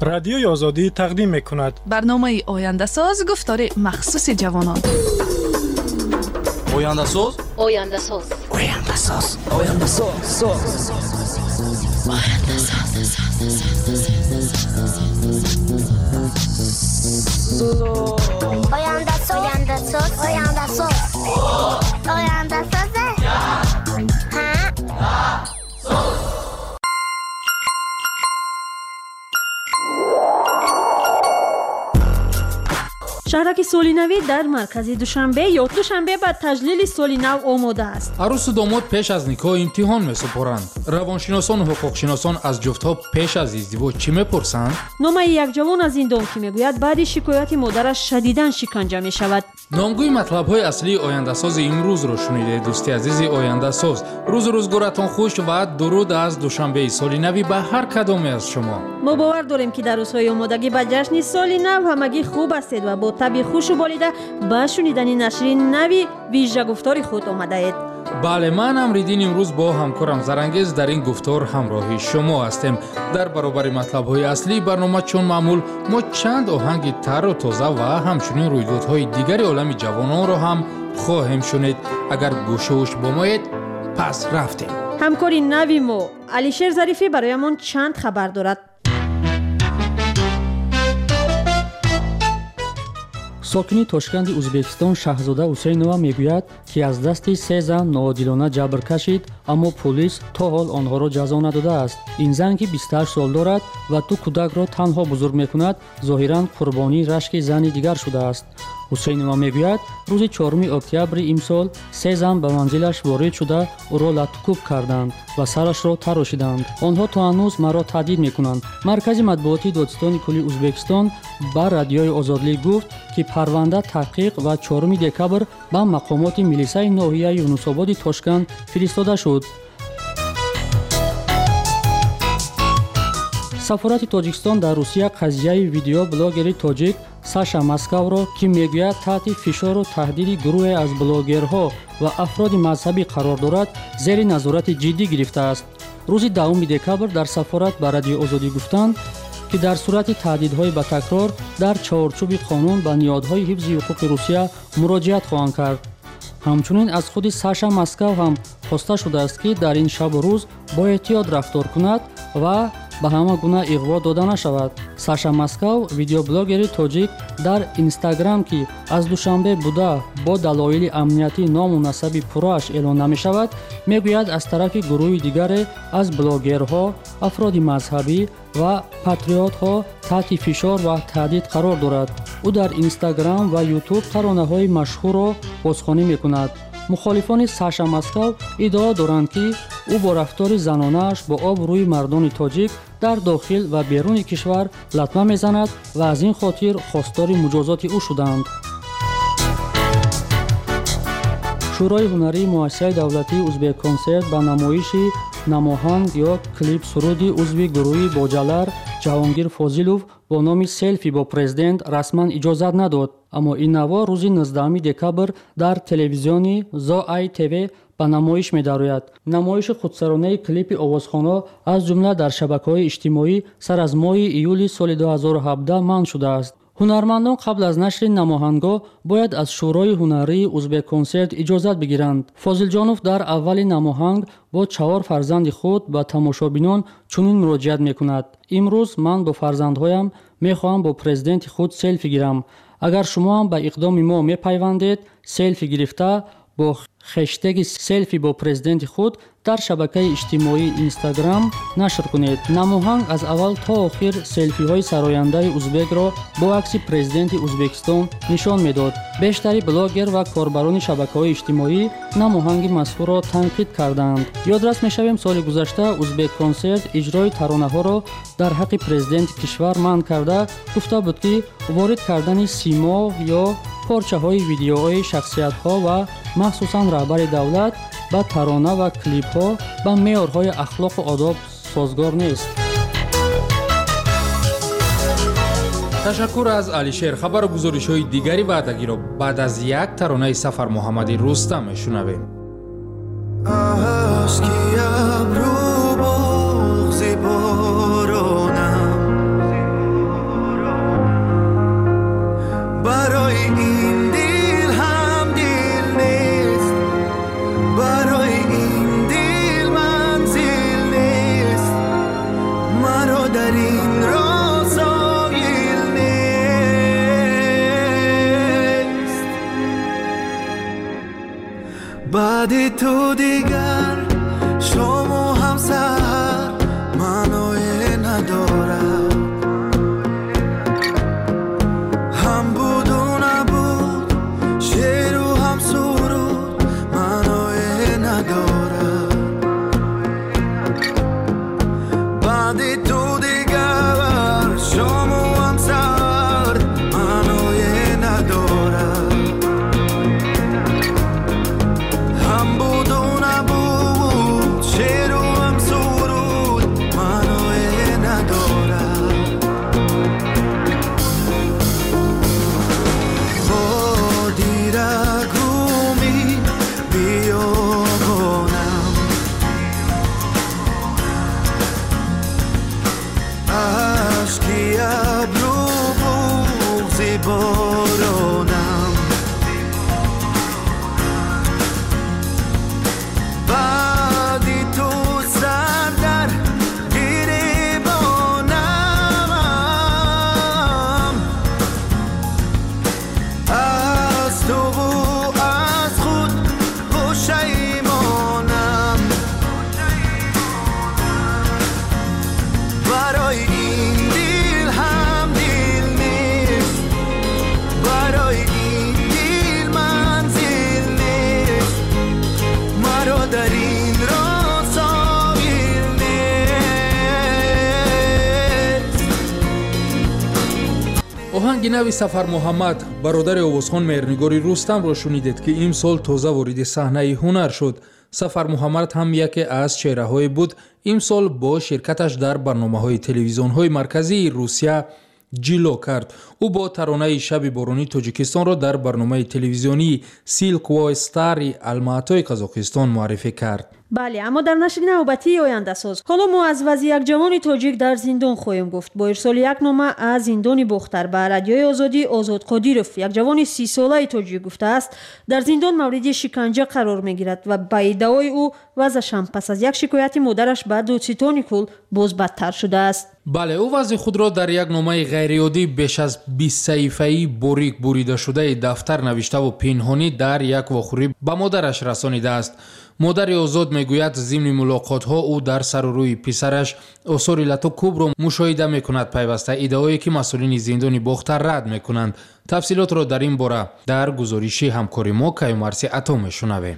رادیوی آزادی تقدیم می‌کند. برنامه آینده ساز گفتار مخصوص جوانان. آینده ساز؟ آینده ساز. آینده ساز. آینده ساز. آینده ساز. آینده ساز. آینده ساز. آینده ساز. آینده ساز. شهرک سالی نوی در مرکز دوشنبه یا دوشنبه بعد تجلیل سالی نو آماده است. عروس و داماد پیش از نکاح امتحان می‌سپارند. روانشناسان و حقوقشناسان از جفت‌ها پیش از ازدواج چی می‌پرسند؟ نام یک جوان از این دام که میگوید بعد شکایت مادرش شدیداً شکنجه می‌شود. نامگوی مطلب‌های اصلی آینده ساز امروز را شنیدید. دوستی عزیز آینده ساز، روزگارتان خوش و درود از دوشنبه سالی نوی به هر کدام از شما. ما باور داریم که در روزهای آمادگی به جشن سالی نو همگی خوب هستید و با طبع خوش و بالیده به شنیدن نشرین نوی ویژه گفتار خود آمده اید. بله، من امریدین امروز با همکارم زرانگیز در این گفتار همراهی شما هستیم. در برابر مطلب‌های اصلی برنامه چون معمول ما چند آهنگ تر و تازه و همچنین رویدادهای دیگر عالم جوانان را هم خواهیم شنید. اگر گوشوش بمایید پس رفتیم. همکاری نوی ما علیشیر ظریفی برایمان چند خبر دارد. ساکنی Тошканди Узбекистон Шаҳзода Ҳусейнова мегӯяд, ки аз дасти се зан ноодилона ҷабр кашид, аммо полис то ҳол онҳоро ҷазо надодааст. Ин зан, ки 28 сол дорад ва ду кӯдакро танҳо бузург мекунад, зоҳиран қурбонии рашки зани дигар шудааст. ҳусейнова мегӯяд, рӯзи 4 октябри имсол се зан ба манзилаш ворид шуда ӯро латукуб карданд ва сарашро тарошиданд. онҳо то ҳанӯз маро таҳдид мекунанд. маркази матбуоти Додистони Кулли Ӯзбекистон ба Радиои Озодӣ гуфт, ки парванда таҳқиқ ва 4 декабр ба мақомоти милисаи ноҳияи Юнусободи Тошканд фиристода шуд. сафорати Тоҷикистон дар Русия қазияи видеоблогери тоҷик Саша Маскавро, ки мегӯяд таҳти фишору таҳдиди гурӯҳе аз блогерҳо ва афроди мазҳабӣ қарор дорад, зери назорати ҷиддӣ гирифтааст. рӯзи 2 декабр дар сафорат ба Радиои Озодӣ гуфтанд, ки дар сурати таҳдидҳои ба такрор дар чаҳорчӯби қонун ба ниҳодҳои ҳифзи ҳуқуқи Русия муроҷиат хоҳанд кард. ҳамчунин аз худи Саша Маскав ҳам хоста шудааст, ки дар ин шабу рӯз бо эҳтиёт рафтор кунад ва ба ҳама гуна иғво дода нашавад. Саша Маскав, видеоблогери тоҷик, дар Инстаграм, ки аз душанбе буда бо далоили амниятӣ ному насаби пуррааш эълон намешавад, мегӯяд аз тарафи гурӯҳи дигаре аз блогерҳо, афроди мазҳабӣ ва патриотҳо таҳти фишор ва таҳдид қарор дорад. ӯ дар Инстаграм ва Ютуб таронаҳои машҳурро бозхонӣ мекунад. мухолифони Саша Маскав иддао доранд, ки ӯ бо рафтори занонааш бо обрӯи мардони тоҷик дар дохил ва беруни кишвар латма мезанад ва аз ин хотир хостори муҷозоти ӯ шуданд. шӯрои ҳунарии муассисаи давлатии Узбекконсерт ба намоиши намоҳанг ё клип суруди узви гурӯҳи боҷалар Ҷаҳонгир Фозилов бо номи «Селфи бо президент» расман иҷозат надод. аммо ин наво рӯзи 19 декабр дар телевизиони ЗОАЙ-ТВ ба намоиш медарояд. намоиши худсаронаи клипи овозхонҳо аз ҷумла дар шабакаҳои иҷтимоӣ сар аз моҳи июли соли 2017 манъ шудааст. ҳунармандон қабл аз нашри намоҳангҳо бояд аз шӯрои ҳунарии Узбекконсерт иҷозат бигиранд. Фозилҷонов дар аввали намоҳанг бо 4 фарзанди худ ба тамошобинон чунин муроҷиат мекунад: имрӯз ман бо фарзандҳоям мехоҳам бо президенти худ селфи гирам. агар шумоам ба иқдоми мо мепайвандед, селфи гирифта бо хэштеги селфи бо президенти худ дар шабакаи иҷтимоии Инстаграм нашр кунед. намоҳанг аз аввал то охир селфиҳои сарояндаи узбекро бо акси президенти Узбекистон нишон медод. бештари блогер ва корбарони шабакаҳои иҷтимоӣ намоҳанги мазкурро танқид карданд. ёдрас мешавем, соли гузашта Узбекконсерт иҷрои таронаҳоро дар ҳаққи президенти кишвар манъ карда гуфта буд, ки ворид кардани симо ё порчаҳои видеоҳои шахсиятҳо ва махсусан раҳбари давлат ба тарона ва клипҳо ба меъёрҳои ахлоқу одоб созгор нест. ташаккур аз Алишер. хабару гузоришҳои дигари ваъдагиро баъд аз як таронаи Сафар Муҳаммади Рустам мешунавем. اشکی ابرو بغضی بارانم بعدی تو سر در گریبانم از تو و از خود پشیمانم برای این دل هم دل نیست برای این دل منزل نیست مرا در این راه ساحل نیست. оҳанги нави Сафар Муҳаммад бародари овозхон меҳрнигори Рустамро шунидед, ки имсол тоза вориди саҳнаи ҳунар шуд. Сафар Муҳаммад ҳам яке аз чеҳраҳое буд имсол бо ширкаташ дар барномаҳои телевизионҳои марказии Русия ҷило кард. ӯ бо таронаи шаби боронии Тоҷикистонро дар барномаи телевизионии Silkvoy Starи Алматои Қазоқистон муаррифӣ кард. бале, аммо дар нашри навбатии ояндасоз ҳоло мо аз вазъи як ҷавони тоҷик дар зиндон хоҳем гуфт. бо ирсоли як нома аз зиндони Бухтар ба радиои Озодӣ Озод Қодиров, як ҷавони 30-солаи тоҷик гуфтааст, дар зиндон мавриди шиканҷа қарор мегирад ва ба иддаои ӯ вазъашам пас аз як шикояти модараш ба додситони кӯл боз бадтар шудааст. бале, ӯ вазъи худро дар як номаи ғайриоддӣ беш аз 20 саҳифаи борик буридашудаи дафтар навиштаву пинҳонӣ дар як вохӯрӣ ба модараш расонидааст. модари Озод мегӯяд зимни мулоқотҳо ӯ дар сару рӯи писараш осори лату кӯбро мушоҳида мекунад, пайваста иддаое ки масъулини зиндони Бухтар рад мекунанд. тафсилотро дар ин бора дар гузориши ҳамкори мо Каюмарси Ато мешунавем.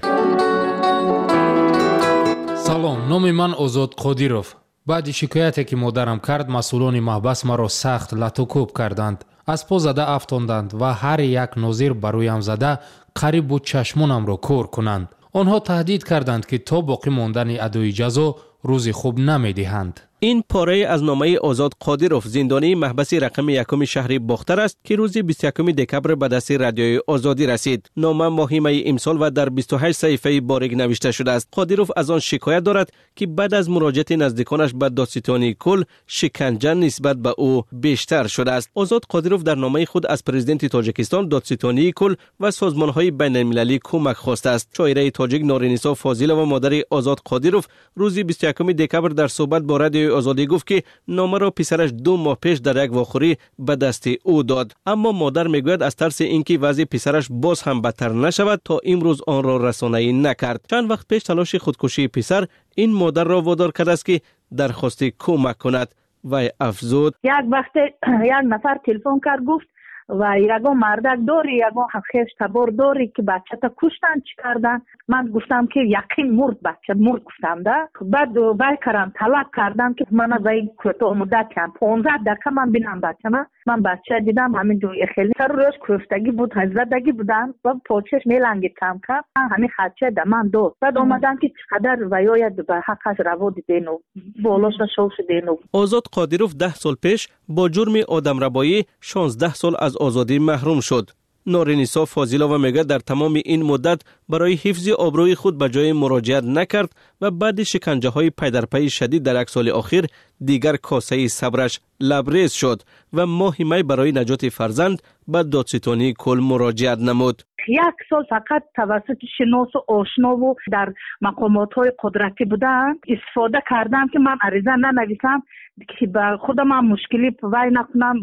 салом, номи ман Озод Қодиров. баъди шикояте ки модарам кард, масъулони маҳбас маро сахт лату кӯб карданд, аз по зада афтонданд ва ҳар як нозир ба рӯям зада қариб буд чашмонамро кор кунанд. онҳо таҳдид карданд ки то боқӣ мондани адои ҷазо рӯзи хуб намедиҳанд. این پاره از نامه آزاد قادیروف زندانی محبس رقم یکم شهر بختر است که روز 21 دکبر به دست رادیوی آزادی رسید. نامه ماه امسال و در 28 صفحه باریک نوشته شده است. قادیروف از آن شکایت دارد که بعد از مراجعت نزدیکانش به دادستانی کل شکنجه نسبت به او بیشتر شده است. آزاد قادیروف در نامه خود از پرزیدنت تاجیکستان، دادستانی کل و سازمان‌های بین‌المللی کمک خواسته است. شاعره تاجیک نورنیسا فاضله و مادر آزاد قادیروف روز 21 دکبر در صحبت با رادیوی آزادی گفت که نامه را پسرش 2 ماه پیش در یک واخوری به دست او داد، اما مادر میگوید از ترس اینکه وضع پسرش باز هم بدتر نشود تا امروز آن را رسانه‌ای نکرد. چند وقت پیش تلاش خودکشی پسر این مادر را وادار کرده است که درخواست کمک کند. و افزود یک وقت یک نفر تلفن کرد گفت و یگان مردک داری، یگان خیش تبار داری که بچه تا کشتن چی کردن. من گفتم که یقین مرد، بچه مرد گفتم ده. بعد بای کردم طلاق کردم که من به این کوتاه مدت کم 15 دقیقه من بینم بچه من بچه دیدم همین دو خیلی سر روش کفتگی بود، هزدگی بودن و پاچش میلنگید کم کم همین خدچه ده من دو. بعد اومدن که چقدر ویاید به حقش روا دیدنو بالاش شوش دینو. آزاد قادیروف 10 سال پیش با جرم آدمربایی 16 سال از آزادی محروم شد. نورنیسا فاضلova میگه در تمام این مدت برای حفظ آبروی خود به جای مراجعت نکرد و بعد شکنجه های پی در پی شدید در یک سال اخیر دیگر کاسه صبرش لبریز شد و ماهی می برای نجات فرزند به دادستانی کل مراجعت نمود. یک سال فقط توسط شناس و آشنا و در مقامات های قدرتی بودن استفاده کردم که من عریضه ننویسم که به خودم هم مشکلی وای نکنم،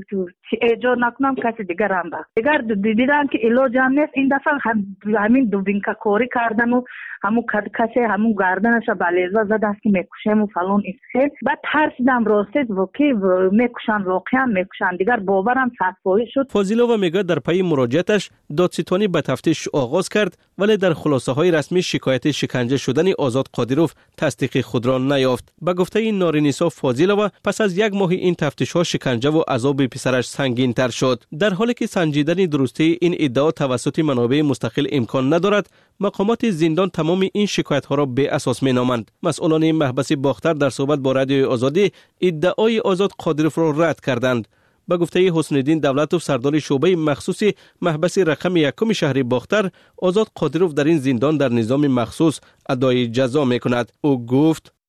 ایجاد نکنم کسی دیگر هم با دیگر دیدن که علاج هم نیست. این دفعه همین دوبینکا کاری کردن و همون کسی همون گردنش بلیزا زده است که میکشم و فلان ایسخیل. بعد ترسیدم راستید که میکشن، واقعا میکشن. دیگر باورم صفایی شد. فاضلova میگه در پی مراجعتش دادستانی به تفتیش آغاز کرد، ولی در خلاصه های رسمی شکایت شکنجه شدن آزاد قادیروف تصدیق خود را نیافت. به گفته این نورنیسا فاضلova پس از یک ماه این تفتیش ها شکنجه و عذاب پسرش سنگین تر شد. در حالی که سنجیدن درستی این ادعا توسط منابع مستقل امکان ندارد، مقامات زندان تمام این شکایت ها را به اساس می نامند. مسئولان محبس باختر در صحبت با رادیوی آزادی ادعای آزاد قادیروف را رد کردند. به گفته حسن الدین دولتوف سردار شعبه مخصوص محبس رقم یکم شهر باختر، آزاد قادیروف در این زندان در نظام مخصوص ادای جزا می کند. او گفت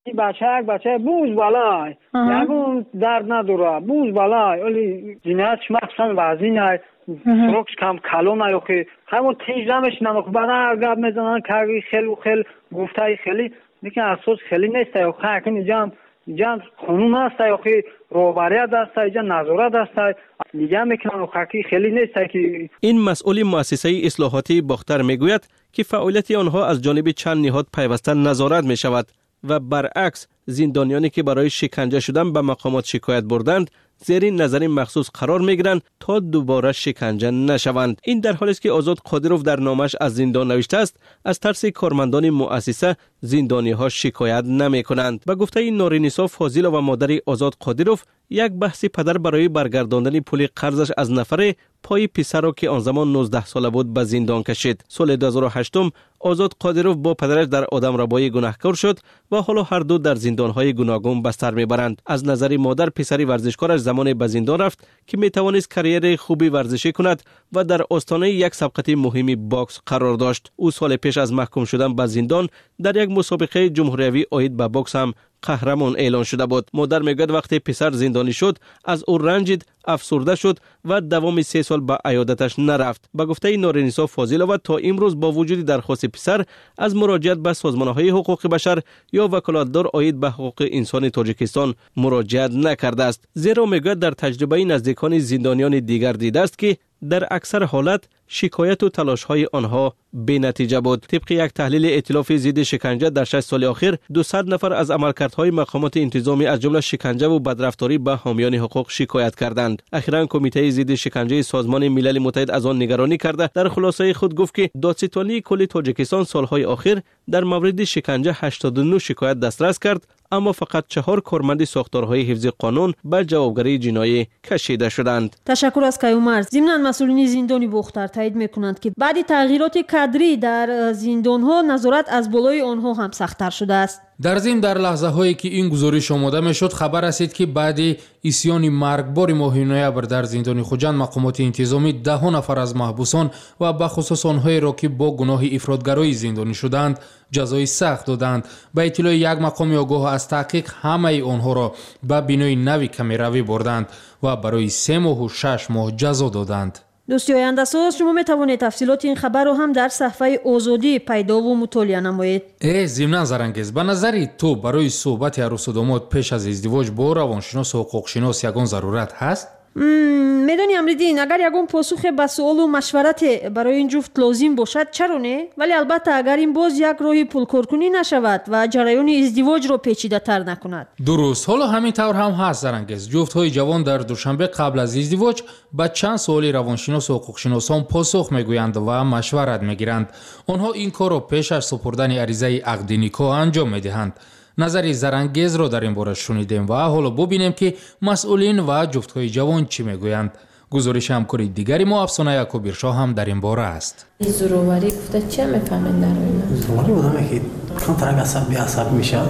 این بچه بوز بالای یکون درد نداره بوز بالای ولی جنایتش مخصوصا وزینه سرکش کم کلون یا که همون تیج نمیشنم که بعدا گپ میزنن که خیلی گفته خیلی لیکن اساس خیلی نیست یا که جام قانون است یا که روبریت است یا نظارت است دیگه میکنن که خیلی نیست که این مسئول مؤسسه اصلاحاتی باختر میگوید که فعالیت آنها از جانب چند نهاد پیوسته نظارت می شود و برعکس زندانیانی که برای شکنجه شدن به مقامات شکایت بردند زیر نظر مخصوص قرار می گیرند تا دوباره شکنجه نشوند. این در حالی است که آزاد قادروف در نامش از زندان نوشته است از ترس کارمندان مؤسسه زندانی ها شکایت نمی کنند. به گفته نورنیسا فاضل و مادر آزاد قادروف یک بحث پدر برای برگرداندن پول قرضش از نفر پای پسر را که آن زمان 19 ساله بود به زندان کشید. سال 2008 آزاد قادروف با پدرش در آدمربایی گناهکار شد و حالا هر دو در زندانهای گوناگون بستر میبرند. از نظر مادر پسری ورزشکارش زمان به زندان رفت که میتوانست کریر خوبی ورزشی کند و در آستانه یک سبقت مهمی باکس قرار داشت. او سال پیش از محکوم شدن به زندان در یک مسابقه جمهوری عاید به باکس هم قهرمان اعلان شده بود. مادر میگوید وقتی پسر زندانی شد از او رنجید، افسرده شد و دوام 3 سال به عیادتش نرفت. به گفته نورنیسا فاضلova تا امروز با وجود درخواست پسر از مراجعت به سازمان‌های حقوق بشر یا وکالتدار عاید به حقوق انسان تاجیکستان مراجعت نکرده است. زیرا میگوید در تجربه نزدیکان زندانیان دیگر دیده است که در اکثر حالت شکایت و تلاش‌های آنها بی نتیجه بود. طبق یک تحلیل ائتلاف ضد شکنجه در 6 سال اخیر 200 نفر از عملکردهای مقامات انتظامی از جمله شکنجه و بدرفتاری به حامیان حقوق شکایت کردند. اخیراً کمیته ضد شکنجه سازمان ملل متحد از آن نگرانی کرده در خلاصه خود گفت که دادستانی کل تاجیکستان سالهای اخیر در مورد شکنجه 89 شکایت دسترس کرد، اما فقط 4 کارمند ساختارهای حفظ قانون به جوابگری جنایی کشیده شدند. تشکر از کیومرز. ضمن مسئولین زندانی بختر تایید میکنند که بعد تغییرات کادری در زندانها نظارت از بالای آنها هم سخت‌تر شده است. در ضمن در لحظه هایی که این گزارش آماده میشد خبر رسید که بعد اسیان مرگبار ماه نوامبر در زندان خوجند مقامات انتظامی 10 نفر از محبوسان و به خصوص آنهایی را که با گناه افراطگرایی زندانی شدند جزای سخت دادند. به اطلاع یک مقام آگاه از تحقیق همه آنها را به بینای نوی کمیروی بردند و برای 3 ماه و 6 ماه جزا دادند. دوستی آینده ساز، شما می توانید تفصیلات این خبر رو هم در صفحه آزادی پیدا و مطالعه نمایید. ضمن زرانگیز، به نظری تو برای صحبت عروس و داماد پیش از ازدواج با روانشناس و حقوقشناس یگان ضرورت هست؟ میدونی امریدین اگر یگان پاسخ به سوال و مشورت برای این جفت لازم باشد چرا نه؟ ولی البته اگر این باز یک راهی پولکارکنی نشود و جریان ازدواج رو پیچیده تر نکند. درست، حالا همین طور هم هست زرانگیز. جفت های جوان در دوشنبه قبل از ازدواج به چند سوال روانشناس و حقوقشناسان پاسخ میگویند و مشورت میگیرند. آنها این کار رو پیش از سپردن عریضه عقد نکاح انجام میدهند. نظری زرانگیز را در این باره شنیدیم و حالا ببینیم که مسئولین و جفت‌های جوان چی میگویند. گزارش همکاری دیگری ما افسانه یعقوبیرشاه هم در این باره است. این زوروری گفته چه میفهمین در این؟ زوروری بودم که کنترک عصب میشه.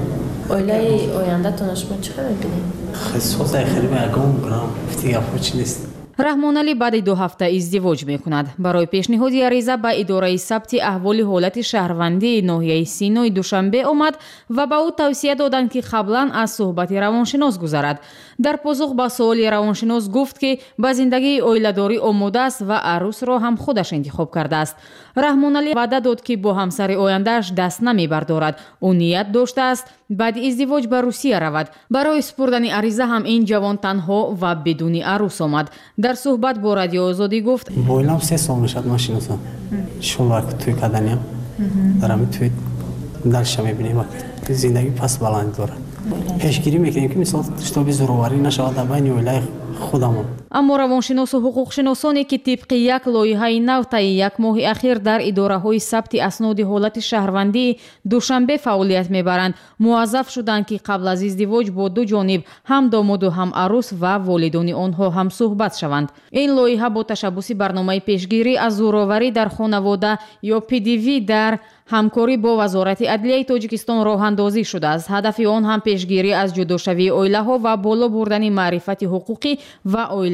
اولای آینده تون شما چه میبینید؟ خصوص خیلی میگم گرام گفتی افوچ نیست. رحمان علی بعد 2 هفته ازدواج میکند. برای پیشنهاد عریضه به اداره ثبت احوال حالت شهروندی ناحیه سینای دوشنبه آمد و به او توصیه دادند که قبلا از صحبت روانشناس گذرد. در پاسخ به سوال روانشناس گفت که به زندگی عائله‌داری آماده است و عروس را هم خودش انتخاب کرده است. رحمان علی وعده داد که با همسر آینده‌اش دست نمیبردارد. او نیت داشته است بعد ازدواج به روسیه رود. برای سپردن عریضه هم این جوان تنها و بدون عروس آمد. در صحبت با رادیو آزادی گفت بویلم 3 سال میشد ماشین اصلا شلوار توی کدنیم دارم توی درش میبینیم زندگی پس بلند داره. پیشگیری میکنیم که مثلا شتاب زورواری نشود در بین اولای خودمون. اما روانشناس و حقوقشناسانی که طبق یک لایحه نو طی 1 ماه اخیر در اداره‌های ثبت اسناد حالت شهروندی دوشنبه فعالیت میبرند موظف شدند که قبل از ازدواج با 2 جانب هم داماد و هم عروس و والدان آنها هم صحبت شوند. این لایحه با تشبث برنامه پیشگیری از زوروری در خانواده یا PDV در همکاری با وزارت عدلیه تاجیکستان راه اندازی شده است. هدف آن هم پیشگیری از جداشوی عائله‌ها و بالا بردن معرفت حقوقی و عائله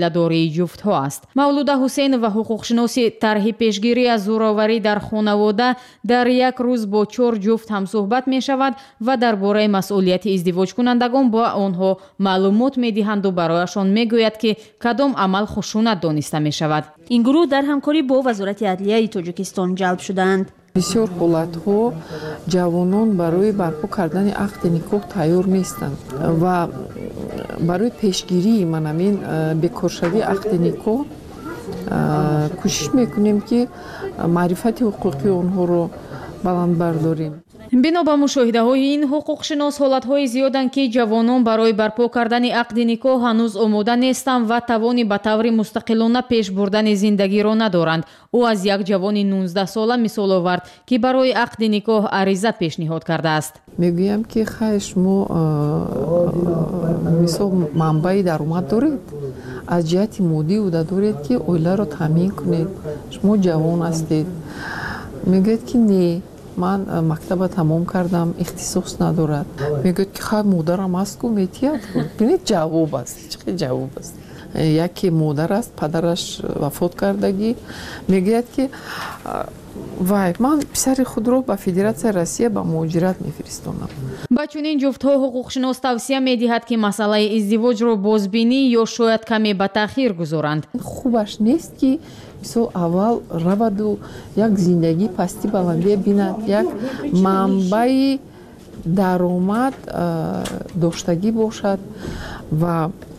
оиладории ҷуфтҳо аст. Мавлуда ҳусейнова ҳуқуқшиноси тарҳи пешгирӣ аз зӯроварӣ дар хонавода дар як рӯз бо 4 ҷуфт ҳамсӯҳбат мешавад ва дар бораи масъулияти издивоҷкунандагон ба онҳо маълумот медиҳанду барояшон мегӯяд ки кадом амал хушунат дониста мешавад. ин гурӯҳ дар ҳамкорӣ бо вазорати адлияи тоҷикистон ҷалб шудаанд. бисёр ҳолатҳо ҷавонон барои барпо кардани ақди никоҳ тайёр нестанд ва барои пешгирии манамин бекоршавии ақди никоҳ кӯшиш мекунем ки маърифати ҳуқуқи онҳоро баланд бардорем. бино ба мушоҳидаҳои ин ҳуқуқшинос ҳолатҳои зиёданд ки ҷавонон барои барпо кардани ақди никоҳ ҳанӯз омода нестанд ва тавони ба таври мустақилона пеш бурдани зиндагиро надоранд. ӯ аз як ҷавони 19 сола мисол овард ки барои ақди никоҳ ариза пешниҳод кардааст. мегӯям ки хай шумо мисол манбаи даромад доред, аз ҷиҳати моддӣ ӯда доред ки оиларо таъмин кунед, шумо ҷавон ҳастед. мегӯяд ки не, ман мактаба тамом кардам, ихтисос надорад. мегӯяд ки хай модарам астку метиҳад. бинед ҷавоб аст, чӣ хел ҷавоб аст. яке модар аст, падараш вафот кардагӣ, мегӯяд ки вай ман писари худро ба Федератсияи Россия ба муҳоҷират мефиристонам. ба чунин ҷуфтҳо ҳуқуқшинос тавсия медиҳад ки масъалаи издивоҷро бозбинӣ ё шояд каме ба таъхир гузоранд. хубаш нест ки мисол аввал раваду як зиндагии пастӣ баландия бинад, як манбаи даромад доштагӣ бошад ва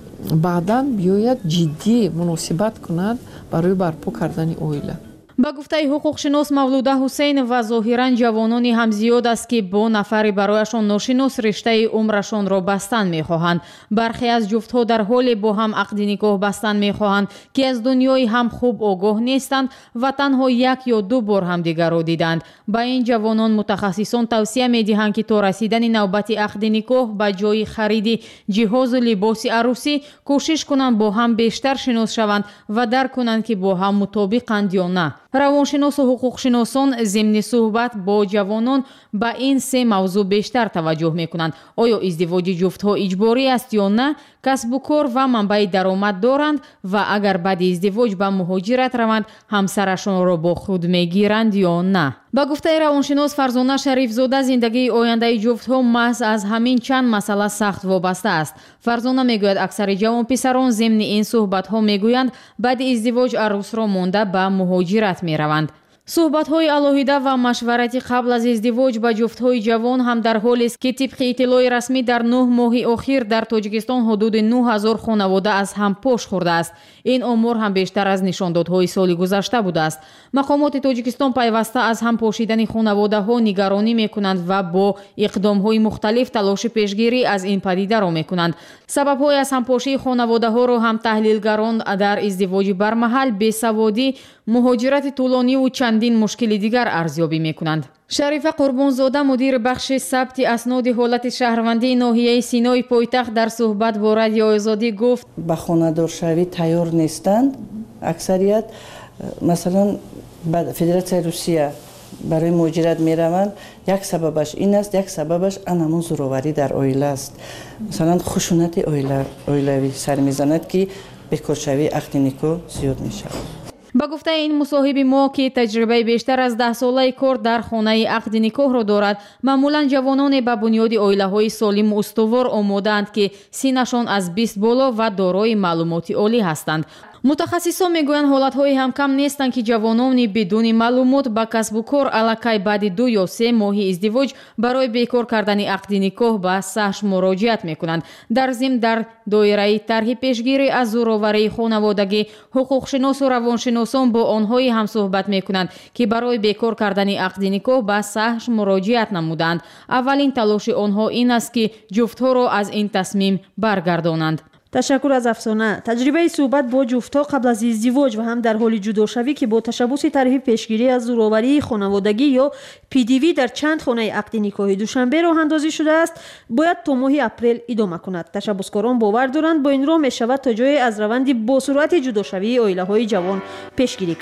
баъдан биёяд ҷиддӣ муносибат кунад барои барпо кардани оила. ба гуфтаи ҳуқуқшинос Мавлуда Ҳусейнова зоҳиран ҷавонони ҳам зиёд аст ки бо нафари барояшон ношинос риштаи умрашонро бастан мехоҳанд. бархе аз ҷуфтҳо дар ҳоле бо ҳам ақди никоҳ бастан мехоҳанд ки аз дунёи ҳам хуб огоҳ нестанд ва танҳо як ё ду бор ҳамдигарро диданд. ба ин ҷавонон мутахассисон тавсия медиҳанд ки то расидани навбати ақди никоҳ ба ҷои хариди ҷиҳозу либоси арӯсӣ кӯшиш кунанд бо ҳам бештар шинос шаванд ва дарк кунанд ки бо ҳам мутобиқанд ё на. равоншиносу ҳуқуқшиносон зимни суҳбат бо ҷавонон ба ин се мавзӯъ бештар таваҷҷӯҳ мекунанд. оё издивоҷи ҷуфтҳо иҷборӣ аст ё на, касбу кор ва манбаи даромад доранд ва агар баъди издивоҷ ба муҳоҷират раванд ҳамсарашонро бо худ мегиранд ё на. ба гуфтаи равоншинос Фарзона Шарифзода зиндагии ояндаи ҷуфтҳо маҳз аз ҳамин чанд масъала сахт вобаста аст. Фарзона мегӯяд аксари ҷавонписарон зимни ин суҳбатҳо мегӯянд баъди издивоҷ арӯсро монда ба муҳоҷират мераванд. суҳбатҳои алоҳида ва машварати қабл аз издивоҷ ба ҷуфтҳои ҷавон ҳам дар ҳолест ки тибқи иттилои расмӣ дар 9 моҳи охир дар Тоҷикистон ҳудуди 9000 хонавода аз ҳам пош хӯрдааст. ин омор ҳам бештар аз нишондодҳои соли гузашта будааст. мақомоти Тоҷикистон пайваста аз ҳам пошидани хонаводаҳо нигаронӣ мекунанд ва бо иқдомҳои мухталиф талоши пешгирӣ аз ин падидаро мекунанд. сабабҳои аз ҳампошии хонаводаҳоро ҳам таҳлилгарон дар издивоҷи бармаҳал, бесаводӣ, муҳоҷирати тӯлониву чандин мушкили дигар арзёбӣ мекунанд. Шарифа Қурбонзода мудири бахши сабти асноди ҳолати шаҳрвандии ноҳияи Синои пойтахт дар суҳбат бо Радиои Озодӣ гуфт: ба хонадоршавӣ тайёр нестанд. аксарият масалан ба Федератсияи Русия барои муҳоҷират мераванд. як сабабаш ин аст, як сабабаш анамон зӯроварӣ дар оила аст. масалан хушунати оилавӣ сар мезанад ки бекоршавии ақди никоҳ зиёд мешавад. ба гуфтаи ин мусоҳиби мо ки таҷрибаи бештар аз 10 солаи кор дар хонаи ақди никоҳро дорад, маъмулан ҷавононе ба бунёди оилаҳои солиму устувор омодаанд ки синашон аз 20 боло ва дорои маълумоти олӣ ҳастанд. мутахассисон мегӯянд ҳолатҳои ҳам кам нестанд ки ҷавонони бидуни маълумот ба касбу кор аллакай баъди 2 ё 3 моҳи издивоҷ барои бекор кардани ақди никоҳ ба САШ муроҷиат мекунанд. дар зимн дар доираи тарҳи пешгирӣ аз зӯроварии хонаводагӣ ҳуқуқшиносу равоншиносон бо онҳои ҳамсӯҳбат мекунанд ки барои бекор кардани ақди никоҳ ба САШ муроҷиат намуданд. аввалин талоши онҳо ин аст ки ҷуфтҳоро аз ин тасмим баргардонанд. ташаккур аз Афсона. таҷрибаи суҳбат бо ҷуфтҳо қабл аз издивоҷ ва ҳам дар ҳоли ҷудошавӣ ки бо ташаббуси тарҳи пешгирӣ аз зӯроварии хонаводагӣ ё ПДВ дар чанд хонаи ақди никоҳи душанбе роҳандозӣ шудааст, бояд то моҳи апрел идома кунад. ташаббускорон бовар доранд бо ин роҳ мешавад то ҷое аз раванди босуръати ҷудошавии оилаҳои ҷавон пешгирӣ кард.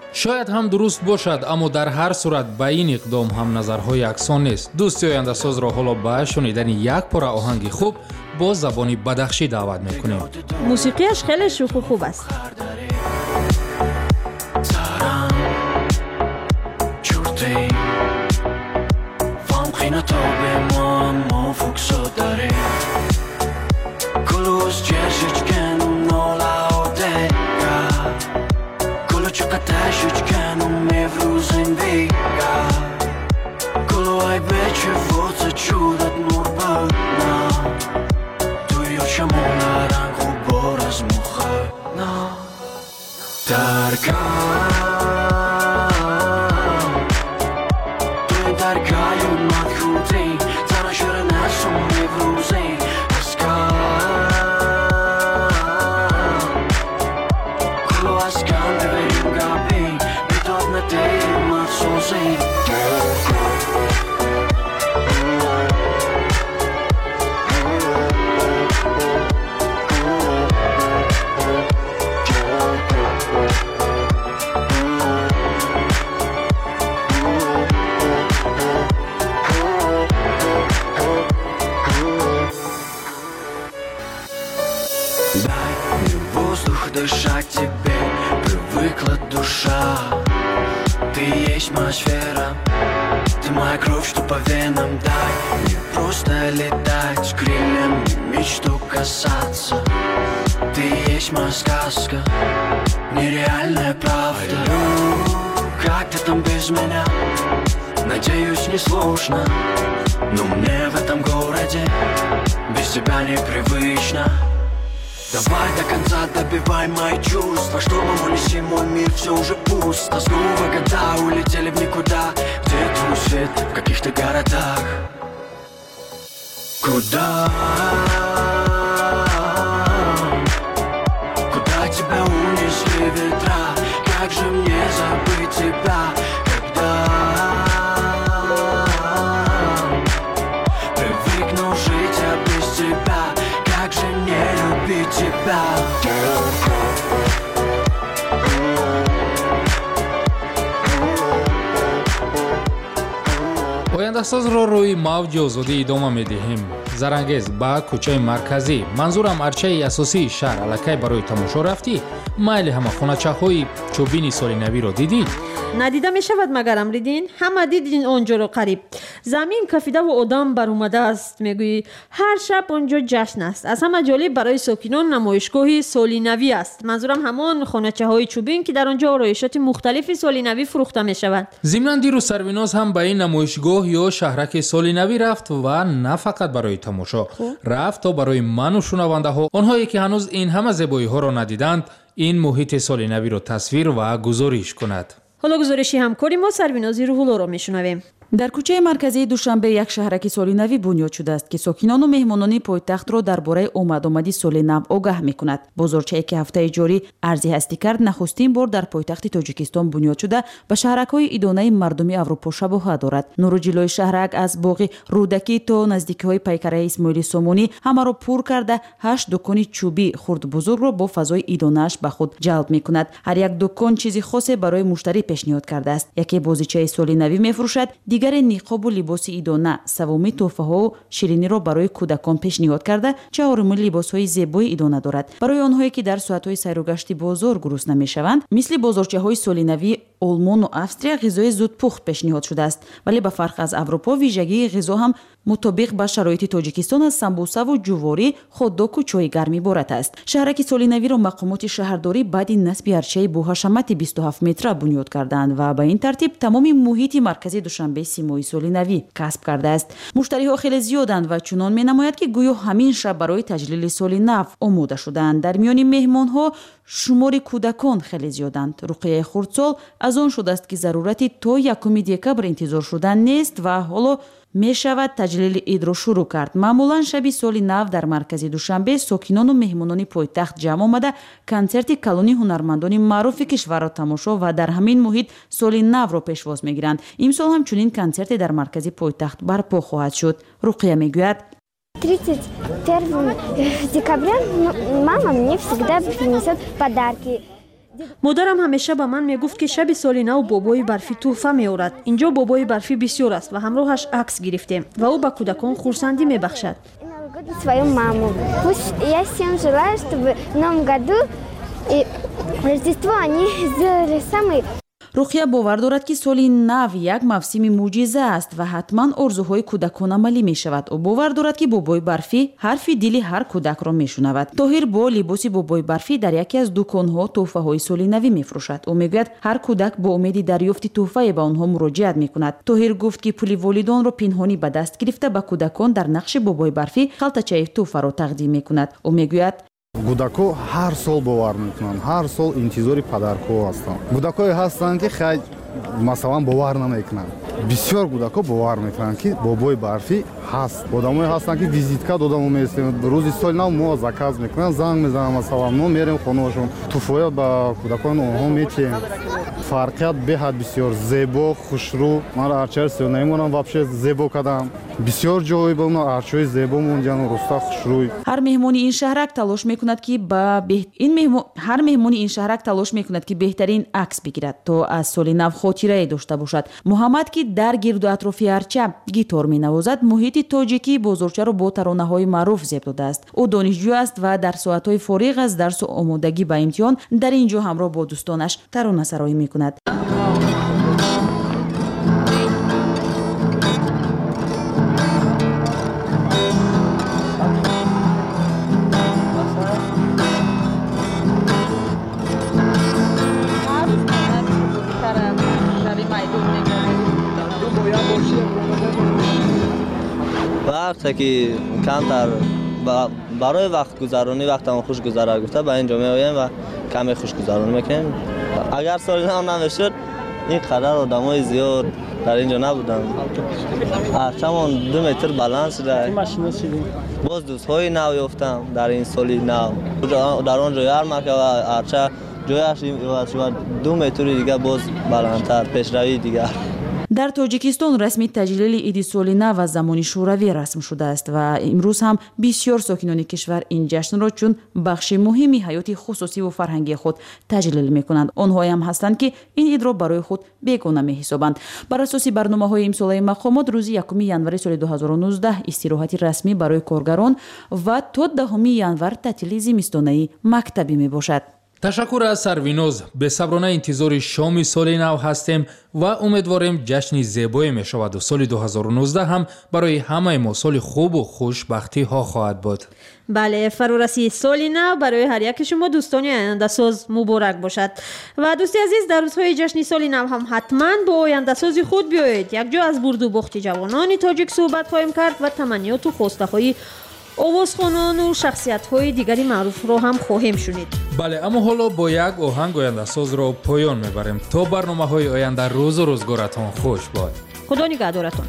شاید هم درست باشد، اما در هر صورت به این اقدام هم نظرهای یکسان نیست. دوستی آینده ساز را حالا به شنیدن یک پاره آهنگ خوب با زبانی بدخشی دعوت میکنیم. موسیقیش خیلی شوخ و خوب است. Дышать тебе привыкла душа. Ты есть моя сфера, ты моя кровь, что по венам. Дай мне просто летать с крыльями, мечту касаться. Ты есть моя сказка, нереальная правда. Как ты там без меня? Надеюсь, не сложно, но мне в этом городе без тебя непривычно. Давай до конца добивай мои чувства, чтобы унеси мой мир, все уже пусто. Снова года улетели в никуда, где твой свет в каких-то городах. Куда? Куда тебя унесли ветра? Как же мне забыть тебя, когда привыкну жить я без тебя? Как же мне любить тебя? ояндасозро рӯи мавҷи озодӣ идома медиҳем. зарангез ба кӯчаи марказӣ, манзурам арчаи асосии шаҳр аллакай барои тамошо рафтӣ? майли ҳама хоначаҳои чӯбини соли навиро дидид? надида мешавад магарам ридин? ҳама дидин онҷоро қариб. замин кафидаву одам баромада аст. мегӯӣ ҳар шаб онҷо ҷашн аст. аз ҳама ҷолиб барои сокинон намоишгоҳи солинавӣ аст. манзурам ҳамон хоначаҳои чӯбин ки дар онҷо ороишоти мухталифи солинавӣ фурӯхта мешаванд. зимнан диру сарвиноз ҳам ба ин намоишгоҳ ё шаҳраки солинавӣ рафт ва на фақат барои тамошо. рафт то барои ману шунавандаҳо, онҳое ки ҳанӯз ин ҳама зебоиҳоро надиданд, ин муҳити солинавиро тасвир ва гузориш кунад. ҳоло гузориши ҳамкори мо сарвинози рӯҳуллоро мешунавем. дар кӯчаи марказии душанбе як шаҳраки солинавӣ бунёд шудааст ки сокинону меҳмонони пойтахтро дар бораи омадомади соли нав огаҳ мекунад. бозорчае ки ҳафтаи ҷорӣ арзи ҳастӣ кард, нахустин бор дар пойтахти тоҷикистон бунёд шуда ба шаҳракҳои идонаи мардуми аврупо шабоҳат дорад. нуру ҷилои шаҳрак аз боғи рӯдакӣ то наздикиҳои пайкараи исмоили сомонӣ ҳамаро пур карда 8 дукони чӯбӣ хурдбузургро бо фазои идонааш ба худ ҷалб мекунад. ҳар як дукон чизи хосе барои муштарӣ пешниҳод кардааст. яке бозичаи солинавӣ мефурӯшад, дигаре ниқобу либоси идона, савуми тӯҳфаҳо шириниро барои кӯдакон пешниҳод карда, чаҳорumi либосҳои зебои идона дорад. барои онҳое ки дар соатҳои сайругашти бозор гурусна мешаванд, мисли бозорчаҳои солинавии олмону австрия ғизои зудпухт пешниҳод шудааст, вале ба фарқ аз аврупо вижагии ғизо ҳам мутобиқ ба шароити тоҷикистон аз самбусаву ҷуворӣ, ходдоку чойи гарм иборат аст. шаҳраки солинавиро мақомоти шаҳрдорӣ баъди насби арчаи боҳашамати 27 метра бунёд карданд ва ба ин тартиб тамоми муҳити маркази душанбе симои солинавӣ касб кардааст. муштариҳо хеле зиёданд ва чунон менамояд ки гӯё ҳамин шаб барои таҷлили соли нав омода шудаанд. дар миёни меҳмонҳо шумори кӯдакон хеле зиёданд. руқияи хурдсол аз он шудааст ки зарурати то 1 декабр интизор шудан нест ва ҳоло мешавад таҷлили идро шурӯъ кард. маъмулан шаби соли нав дар маркази душанбе сокинону меҳмонони пойтахт ҷамъ омада консерти калони ҳунармандони маъруфи кишварро тамошо ва дар ҳамин муҳит соли навро пешвоз мегиранд. имсол ҳам чунин консерте дар маркази пойтахт барпо хоҳад шуд. руқия мегӯяд: 31 декабря мама мне всегда принесет подарки. مادرم همیشه به من میگفت که شب سال نو بابای برفی تحفه میآورد. اینجا بابای برفی بسیار است و همراهش عکس گرفتیم و او به کودکان خرسندی میبخشد. Свою маму. Пусть я всем желаю, чтобы в новом году и Рождество они сделали самый. руқия бовар дорад ки соли нав як мавсими мӯъҷиза аст ва ҳатман орзуҳои кӯдакон амалӣ мешавад. ӯ бовар дорад ки бобои барфӣ ҳарфи дили ҳар кӯдакро мешунавад. тоҳир бо либоси бобои барфӣ дар яке аз дуконҳо тӯҳфаҳои соли навӣ мефурӯшад. ӯ мегӯяд ҳар кӯдак бо умеди дарёфти тӯҳфае ба онҳо муроҷиат мекунад. тоҳир гуфт ки пули волидонро пинҳонӣ ба даст гирифта ба кӯдакон дар нақши бобои барфӣ халтачаи тӯҳфаро тақдим мекунад. ӯ мегӯяд кӯдакҳо ҳар сол бовар мекунанд, ҳар сол интизори падарҳо ҳастанд. кӯдакҳое ҳастанд ки хай масалан бовар намекунанд. бисёр кӯдакҳо бовар мекунанд ки бобои барфӣ ҳаст. одамое ҳастанд ки визитка дода мо меистем рӯзи соли нав мо заказ мекунанд, занг мезананд, масалан мо мерем хонаашон тӯҳфаҳоя ба кӯдакони онҳо метиҳем. фарқият беҳад бисёр зебо, хушрӯ. ман арчаи сиёнавӣ монам вобше зебо кардам. бисёр ҷои ба арчаи зебо мондияну руста хушрӯй. ҳар меҳмони ин шаҳрак талош мекунад ки беҳтарин акс бигирад то аз соли нав хотирае дошта бошад. муҳаммад ки дар гирду атрофи арча гитор менавозад, муҳити тоҷикии бозорчаро бо таронаҳои маъруф зеб додааст. ӯ донишҷӯ аст ва дар соатҳои фориғ аз дарсу омодагӣ ба имтиҳон дар ин ҷо ҳамроҳ бо дӯстонаш таронасароӣ мекунад. وقتی که کمتر برای وقت گذرانی وقتمون خوش گذره گفته به اینجا میآییم و کمی خوش گذرانی میکنیم. اگر سال نو نمیشد این قدر آدمای زیاد در اینجا نبودن. ارچمون 2 متر بلند شده. باز دوستهای نو یافتم در این سالی نو. در آنجا یارمرکه و ارچه جایش 2 متر دیگه باز بلندتر پیشروی دیگر. дар тоҷикистон расми таҷлили иди соли нав аз замони шӯравӣ расм шудааст ва имрӯз ҳам бисёр сокинони кишвар ин ҷашнро чун бахши муҳими ҳаёти хусусиву фарҳангии худ таҷлил мекунанд. онҳоям ҳастанд ки ин идро барои худ бегона меҳисобанд. бар асоси барномаҳои имсолаи мақомот рӯзи 1 январи соли 2019 истироҳати расмӣ барои коргарон ва то 10 январ таътили зимистонаи мактабӣ мебошад. ташаккур аз сарвиноз. бесаброна интизори шоми соли нав ҳастем ва умедворем ҷашни зебое мешаваду соли 2019 ҳам барои ҳамаи мо соли хубу хушбахтиҳо хоҳад буд. бале, фарурасии соли нав барои ҳар яки шумо дӯстони ояндасоз муборак бошад. ва дӯсти азиз, дар рӯзҳои ҷашни соли нав ҳам ҳатман бо ояндасози худ биёед. якҷо аз бурду бохти ҷавонони тоҷик суҳбат хоҳем кард ва таманниёту хостаҳои овозхонону шахсиятҳои дигари маъруфро ҳам хоҳем шунид. бале, аммо ҳоло бо як оҳанг ояндасозро поён мебарем. то барномаҳои оянда рӯзу рӯзгоратон хуш бод. худо нигаҳдоратон.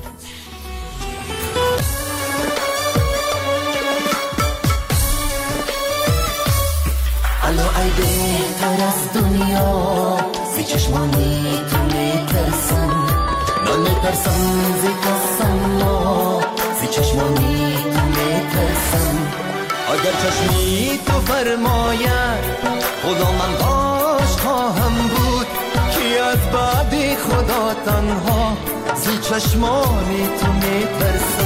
الو ای بهتر از دنیا زی چشمانی تو میترسم نمیترسم زی قسم زی چشمانی تو میترسم اگر چشمی تو فرماید خدا من باش خواهم بود که از بعد خدا تنها زی چشمانی تو میترسم